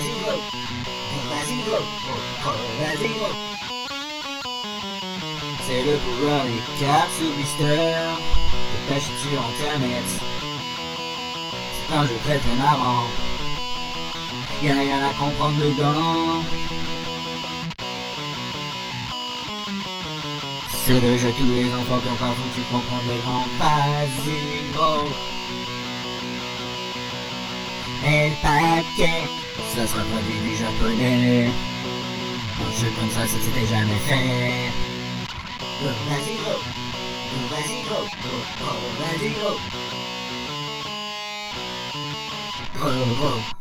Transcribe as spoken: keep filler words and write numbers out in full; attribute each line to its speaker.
Speaker 1: vas-y gros, vas-y gros, vas-y gros. C'est le pouvoir des cartes sous blister, de pêche sur internet. C'est un jeu très très marrant, y'a rien à comprendre dedans. C'est le jeu tous les enfants qui ont pas foutu comprendre le grand. Vas-y gros. Et le paquet, ça sera traduit du japonais. Un jeu comme ça, ça s'était jamais fait. Oh, vas-y gros, oh, vas-y gros, oh, oh, vas-y gros. Gros gros.